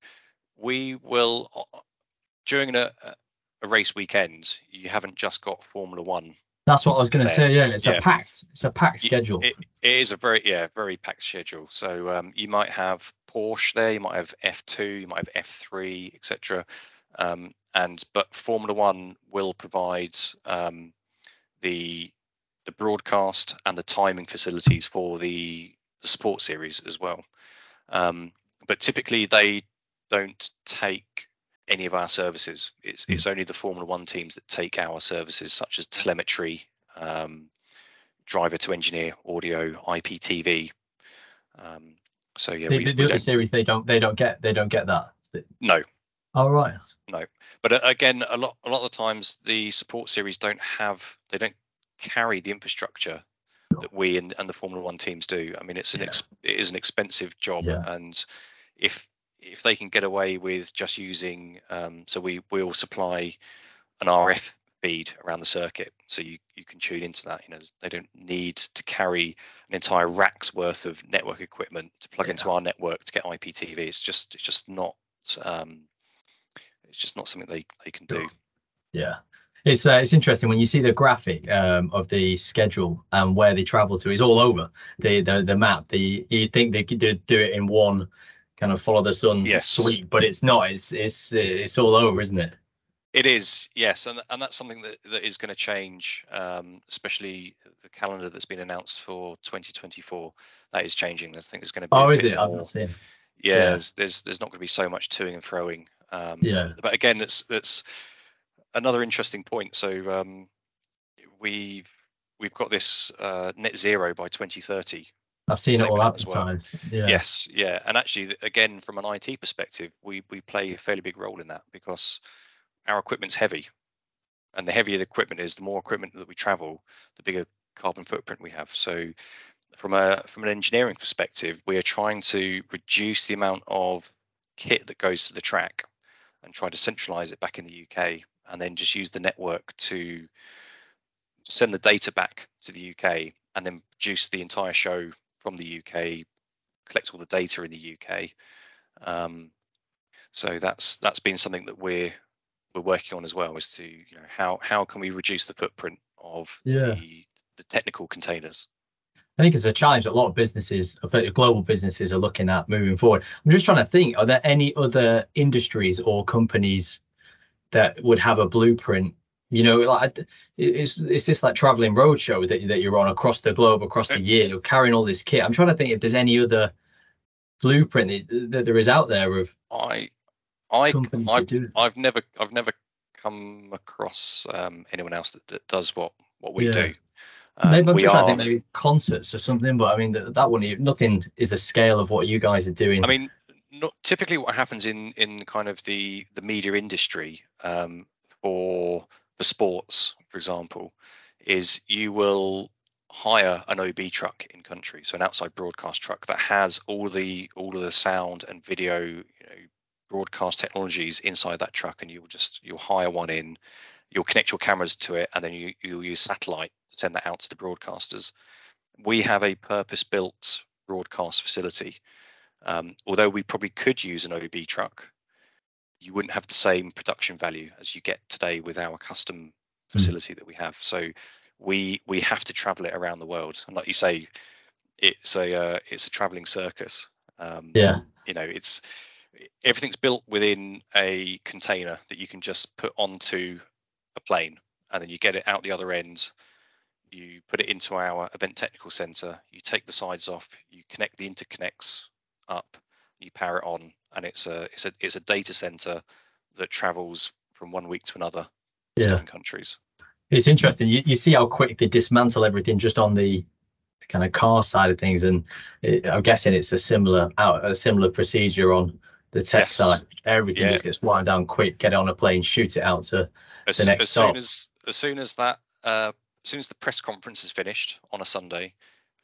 we will during a, a race weekend, you haven't just got Formula One. That's what I was going to there. say. Yeah, it's Yeah. a packed, it's a packed Y- schedule. It, it is a very yeah very packed schedule. So um, you might have Porsche there, you might have F two, you might have F three, et cetera. Um, and but Formula One will provide um, the the broadcast and the timing facilities for the, the sport series as well. Um, but typically they don't take any of our services. It's Mm. it's only the Formula One teams that take our services, such as telemetry, um, driver to engineer, audio, I P T V. Um, so yeah, The, we, the, we the other don't. series, they don't, they don't get, they don't get that. No, All right. no. But uh, again, a lot a lot of the times the support series don't have, they don't carry the infrastructure that we and, and the Formula One teams do. I mean, it's an Yeah. ex, it is an expensive job, Yeah. and if if they can get away with just using, um, so we will supply an R F feed around the circuit, so you you can tune into that. You know, they don't need to carry an entire rack's worth of network equipment to plug Yeah. into our network to get I P T V. It's just it's just not um, it's just not something they they can do. Yeah. It's uh, it's interesting when you see the graphic um, of the schedule and where they travel to. It's all over the the, the map. The you think they could do, do it in one kind of follow the sun Yes. sweep, but it's not. It's it's it's all over, isn't it? It is, yes, and and that's something that, that is going to change, um, especially the calendar that's been announced for twenty twenty-four. That is changing. I think there's going to be Oh, a is bit it? I've more. not seen. Yeah, Yeah. There's, there's there's not going to be so much toing and froing. Um, Yeah. But again, that's that's another interesting point. So um, we've we've got this uh, net zero by twenty thirty I've seen it all statement out as well. advertised. Yeah. Yes, yeah, and actually, again, from an I T perspective, we we play a fairly big role in that because our equipment's heavy. And the heavier the equipment is, the more equipment that we travel, the bigger carbon footprint we have. So from a from an engineering perspective, we are trying to reduce the amount of kit that goes to the track and try to centralize it back in the U K, and then just use the network to send the data back to the U K and then produce the entire show from the U K, collect all the data in the U K. Um, so that's that's been something that we're we're working on as well is to, you know, how how can we reduce the footprint of Yeah. the the technical containers. I think it's a challenge that a lot of businesses, global businesses, are looking at moving forward. I'm just trying to think, are there any other industries or companies that would have a blueprint? You know, like, is is this like traveling roadshow that that you're on across the globe, across the year, you're carrying all this kit? I'm trying to think if there's any other blueprint that, that there is out there of I I companies I've, that do. I've never I've never come across um, anyone else that, that does what what we Yeah. do. Um, maybe I'm we just are, I think maybe concerts or something, but I mean that, that one, nothing is the scale of what you guys are doing. I mean, not typically what happens in in kind of the the media industry um, for for sports, for example, is you will hire an O B truck in country, so an outside broadcast truck that has all the all of the sound and video, you know, broadcast technologies inside that truck, and you'll just you'll hire one in, you'll connect your cameras to it, and then you you'll use satellite to send that out to the broadcasters. We have a purpose-built broadcast facility. Um, although we probably could use an O B truck, you wouldn't have the same production value as you get today with our custom facility mm. that we have. So we we have to travel it around the world, and like you say, it's a uh, it's a traveling circus. Um, yeah, you know, it's everything's built within a container that you can just put onto a plane, and then you get it out the other end. You put it into our event technical center. You take the sides off. You connect the interconnects up. You power it on, and it's a it's a it's a data center that travels from one week to another to yeah. different countries. It's interesting. You you see how quick they dismantle everything just on the kind of car side of things, and it, I'm guessing it's a similar out a similar procedure on the tech yes. side. Everything yeah. just gets wound down quick. Get it on a plane, shoot it out to as, the next as stop. soon as as soon as that uh, as soon as the press conference is finished on a Sunday,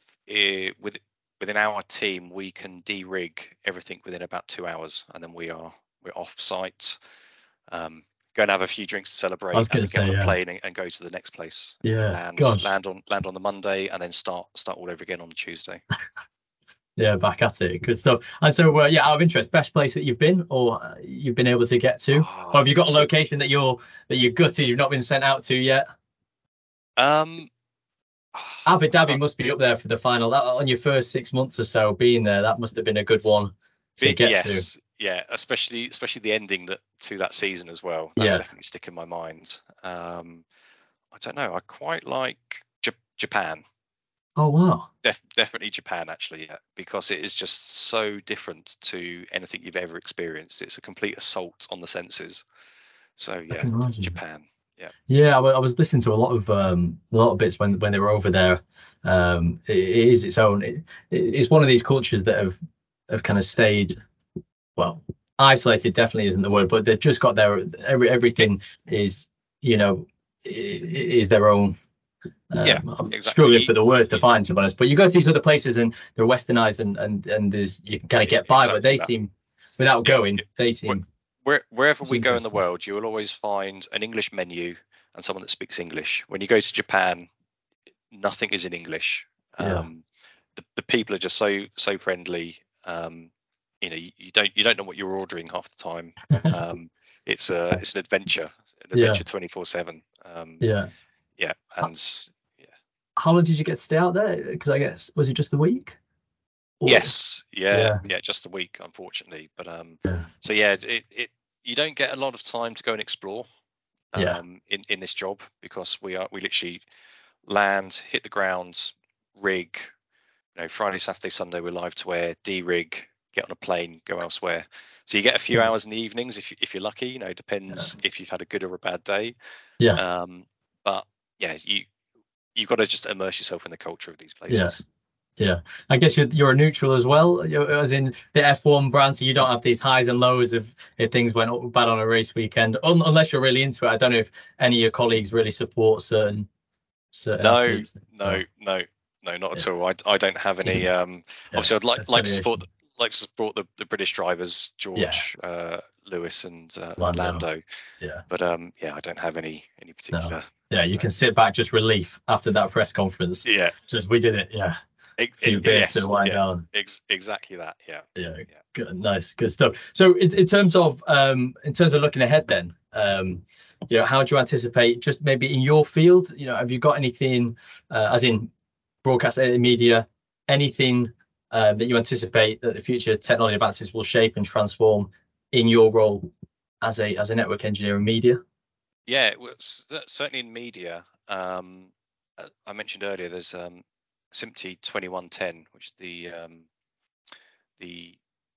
it, with within our team we can de-rig everything within about two hours, and then we are we're off site, um, go and have a few drinks to celebrate, and then say, get on a yeah. plane and, and go to the next place. Yeah, land Gosh. land on land on the Monday, and then start start all over again on the Tuesday. Yeah, back at it. Good stuff. And so, uh, yeah, out of interest, best place that you've been or uh, you've been able to get to, oh, or have you got a so, location that you're that you're gutted you've not been sent out to yet? Um, Abu Dhabi must be up there for the final. That, on your first six months or so being there, that must have been a good one to be, get yes, to. Yeah, especially especially the ending that to that season as well. That yeah, will definitely stick in my mind. Um, I don't know. I quite like J- Japan. Oh wow. Def- definitely Japan, actually, yeah, because it is just so different to anything you've ever experienced. It's a complete assault on the senses. So yeah, Japan. Yeah. Yeah, I, w- I was listening to a lot of um, a lot of bits when when they were over there. Um, it, it is its own. It, it's one of these cultures that have have kind of stayed, well, isolated. Definitely isn't the word, but they've just got their every everything is you know is their own. Um, yeah, I'm exactly. struggling for the words to find, to be honest. But you go to these other places and they're westernized and and and there's you can kind of get by, exactly but they that. seem without yeah, going, yeah. they seem. Where, wherever we go in the world, you will always find an English menu and someone that speaks English. When you go to Japan, nothing is in English. Yeah. Um, the, the people are just so so friendly. Um, you know, you, you don't you don't know what you're ordering half the time. Um, it's a it's an adventure, an adventure twenty-four seven. Um, yeah. Yeah, and yeah. How long did you get to stay out there? Because I guess was it just the week? Or... Yes, yeah, yeah, yeah, just a week, unfortunately. But um, yeah. so yeah, it, it you don't get a lot of time to go and explore. Um, yeah. in in this job because we are we literally land, hit the ground, rig. You know, Friday, Saturday, Sunday we're live to air, de-rig, get on a plane, go elsewhere. So you get a few yeah. hours in the evenings if you, if you're lucky. You know, depends yeah. if you've had a good or a bad day. Yeah. Um, but yeah, you you've got to just immerse yourself in the culture of these places. Yeah, yeah. I guess you're you're a neutral as well, you're, as in the F one brand, so you don't have these highs and lows of if things went bad on a race weekend, Un- unless you're really into it. I don't know if any of your colleagues really support certain. certain no, athletes. no, no, no, not yeah. at all. I, I don't have any. Um, yeah. Obviously, I'd like like to support like to support the, the British drivers, George, yeah. uh, Lewis, and uh, Lando. Lando. Yeah, but um, yeah, I don't have any any particular. No. Yeah, you can sit back, just relief after that press conference. Yeah, just we did it. Yeah, it, a few it, beers yes, to wind yeah, down. Ex- exactly that. Yeah. Yeah, yeah. Good, nice, good stuff. So in, in terms of um, in terms of looking ahead, then Um, you know, how do you anticipate, just maybe in your field, you know, have you got anything, uh, as in broadcast media, anything uh, that you anticipate that the future technology advances will shape and transform in your role as a as a network engineer in media? Yeah, it was certainly in media. Um, I mentioned earlier there's um, SMPTE twenty-one ten, which is the um, the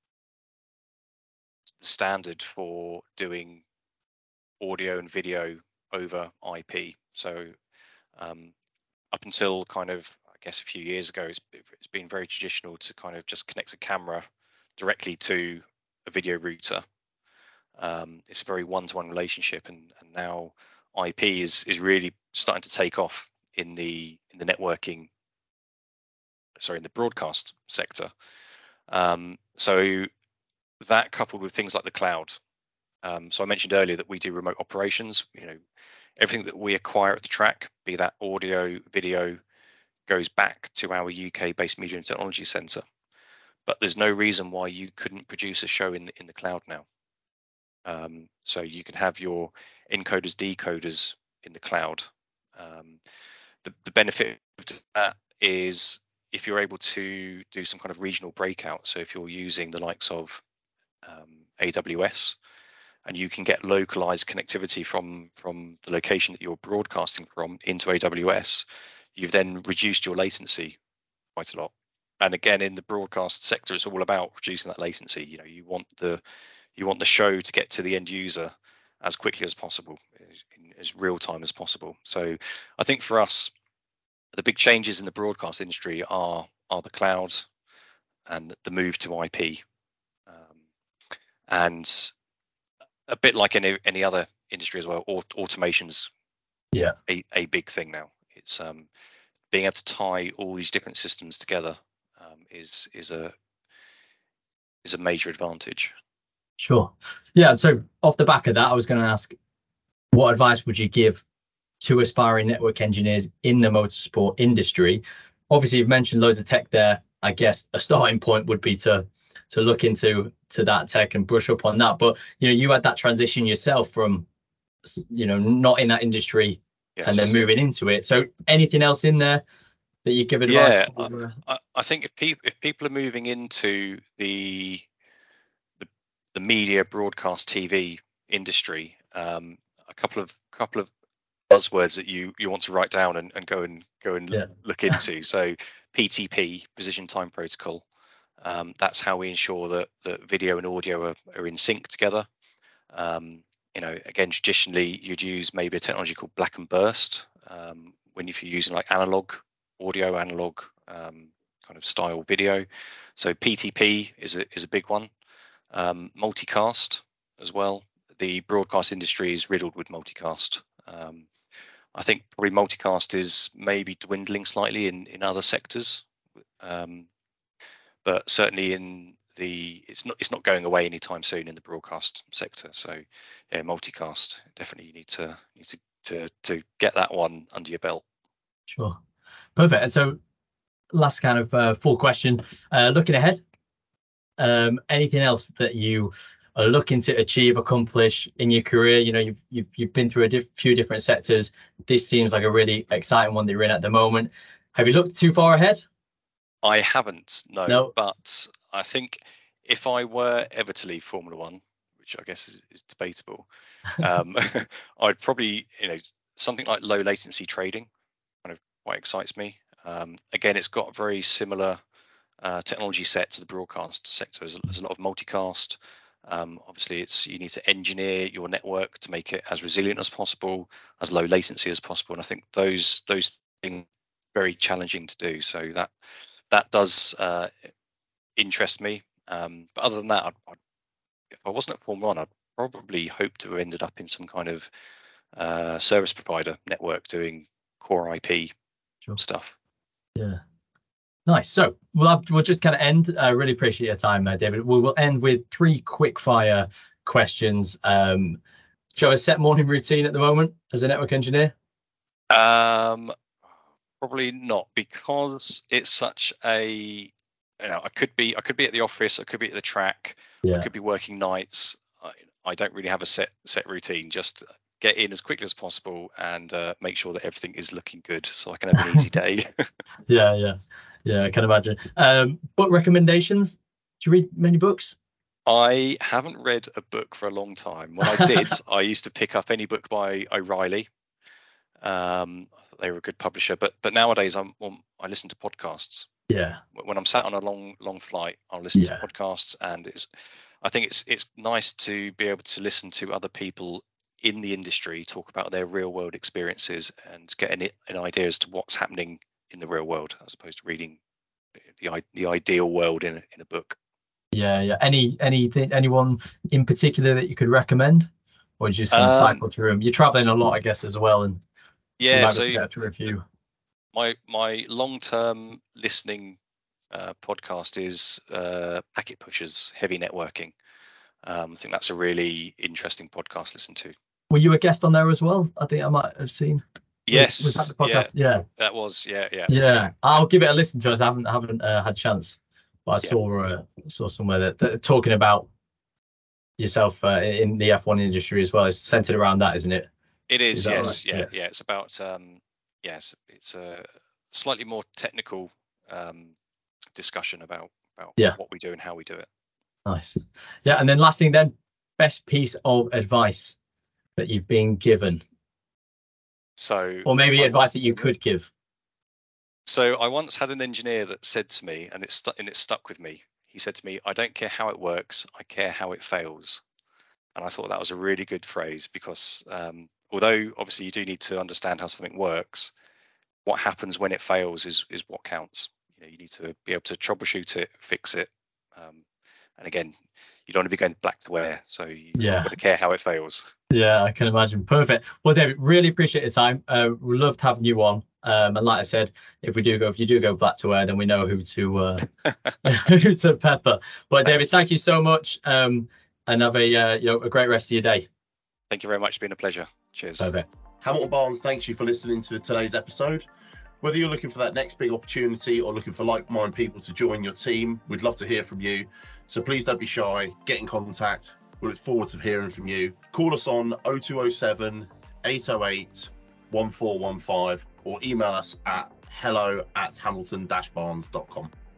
standard for doing audio and video over I P. So um, up until kind of, I guess, a few years ago, it's, it's been very traditional to kind of just connect a camera directly to a video router. Um, it's a very one-to-one relationship, and, and now I P is is really starting to take off in the in the networking, sorry, in the broadcast sector. Um, so that coupled with things like the cloud. Um, so I mentioned earlier that we do remote operations. You know, everything that we acquire at the track, be that audio, video, goes back to our U K-based media and technology centre. But there's no reason why you couldn't produce a show in the, in the cloud now. Um, so you can have your encoders, decoders in the cloud. Um, the, the benefit of that is if you're able to do some kind of regional breakout. So if you're using the likes of um, A W S, and you can get localized connectivity from from the location that you're broadcasting from into A W S, you've then reduced your latency quite a lot. And again, in the broadcast sector, it's all about reducing that latency. You know, you want the you want the show to get to the end user as quickly as possible, in as real time as possible. So I think for us, the big changes in the broadcast industry are are the cloud and the move to I P. Um, and a bit like any any other industry as well, automation's yeah a, a big thing now. It's um, being able to tie all these different systems together um, is is a is a major advantage. Sure. Yeah. So off the back of that, I was going to ask, what advice would you give to aspiring network engineers in the motorsport industry? Obviously, you've mentioned loads of tech there. I guess a starting point would be to to look into to that tech and brush up on that. But you know, you had that transition yourself from, you know, not in that industry, yes, and then moving into it. So anything else in there that you give advice? Yeah, I, I think if people if people are moving into the the, the media broadcast T V industry, um, a couple of couple of buzzwords that you you want to write down and, and go and go and yeah. look into. So P T P, Precision Time Protocol. Um, that's how we ensure that that video and audio are, are in sync together. Um, you know, again, traditionally you'd use maybe a technology called Black and Burst um, when if you're using like analog audio, analog um, kind of style video. So P T P is a is a big one. Um, multicast as well. The broadcast industry is riddled with multicast. Um, I think probably multicast is maybe dwindling slightly in, in other sectors, um, but certainly in the it's not it's not going away anytime soon in the broadcast sector. So yeah, multicast, definitely you need to need to to, to get that one under your belt. Sure, perfect. And so last kind of uh, full question, uh, looking ahead, um, anything else that you are looking to achieve, accomplish in your career? You know, you've you've, you've been through a diff- few different sectors. This seems like a really exciting one that you're in at the moment. Have you looked too far ahead? I haven't, no, no. But I think if I were ever to leave Formula One, which I guess is, is debatable, um, I'd probably, you know, something like low latency trading kind of quite excites me. Um, again, it's got a very similar uh, technology set to the broadcast sector. There's, there's a lot of multicast. Um, obviously, it's you need to engineer your network to make it as resilient as possible, as low latency as possible. And I think those those things are very challenging to do. So that that does uh, interest me. Um, but other than that, I'd, I'd, if I wasn't at Formula One, I'd probably hope to have ended up in some kind of uh, service provider network doing core I P sure. stuff. Yeah. Nice. So we'll have, we'll just kind of end. I uh, really appreciate your time, uh, David. We will end with three quick fire questions. Um, do you have a set morning routine at the moment as a network engineer? Um, probably not, because it's such a, you know, I could be I could be at the office, I could be at the track, yeah. I could be working nights. I, I don't really have a set set routine. Just get in as quickly as possible and uh, make sure that everything is looking good, so I can have an easy day. yeah, yeah, yeah. I can imagine. Um, book recommendations? Do you read many books? I haven't read a book for a long time. When I did, I used to pick up any book by O'Reilly. Um, I thought they were a good publisher, but but nowadays I'm well, I listen to podcasts. Yeah. When I'm sat on a long long flight, I'll listen yeah. to podcasts, and it's I think it's it's nice to be able to listen to other people in the industry talk about their real world experiences and get an, an idea as to what's happening in the real world, as opposed to reading the the ideal world in a, in a book. Yeah, yeah. Any anything anyone in particular that you could recommend, or you just kind of um, cycle through them? You're traveling a lot, I guess, as well, and yeah, so, so to get through a few. My my long term listening uh, podcast is uh, Packet Pushers Heavy Networking. Um, I think that's a really interesting podcast to listen to. Were you a guest on there as well? I think I might have seen. Yes. Was, was that the podcast? Yeah, yeah. That was. Yeah. Yeah. Yeah. I'll give it a listen to us. I haven't haven't uh, had a chance, but I yeah. saw uh, saw somewhere that, that talking about yourself uh, in the F one industry as well. It's centered around that, isn't it? It is. is yes. Right? Yeah, yeah. Yeah. It's about. Um, yes. It's a slightly more technical um, discussion about about yeah. what we do and how we do it. Nice. Yeah. And then last thing, then, best piece of advice that you've been given. So, or maybe I advice that you could give. So I once had an engineer that said to me, and it stuck and it stuck with me. He said to me, "I don't care how it works, I care how it fails." And I thought that was a really good phrase, because um, although obviously you do need to understand how something works, what happens when it fails is is what counts. You know, you need to be able to troubleshoot it, fix it. Um, and again, you don't want to be going black to wear, so you yeah. got to care how it fails. Yeah, I can imagine. Perfect. Well, David, really appreciate your time. Uh, we loved having you on. Um, and like I said, if we do go, if you do go black to wear, then we know who to uh, who to pepper. But David, thank you so much, um, and have a uh, you know a great rest of your day. Thank you very much. It's been a pleasure. Cheers. Perfect. Hamilton Barnes, thanks you for listening to today's episode. Whether you're looking for that next big opportunity or looking for like-minded people to join your team, we'd love to hear from you. So please don't be shy. Get in contact. We look forward to hearing from you. Call us on oh two oh seven, eight oh eight, one four one five or email us at hello at hamilton dash barnes dot com.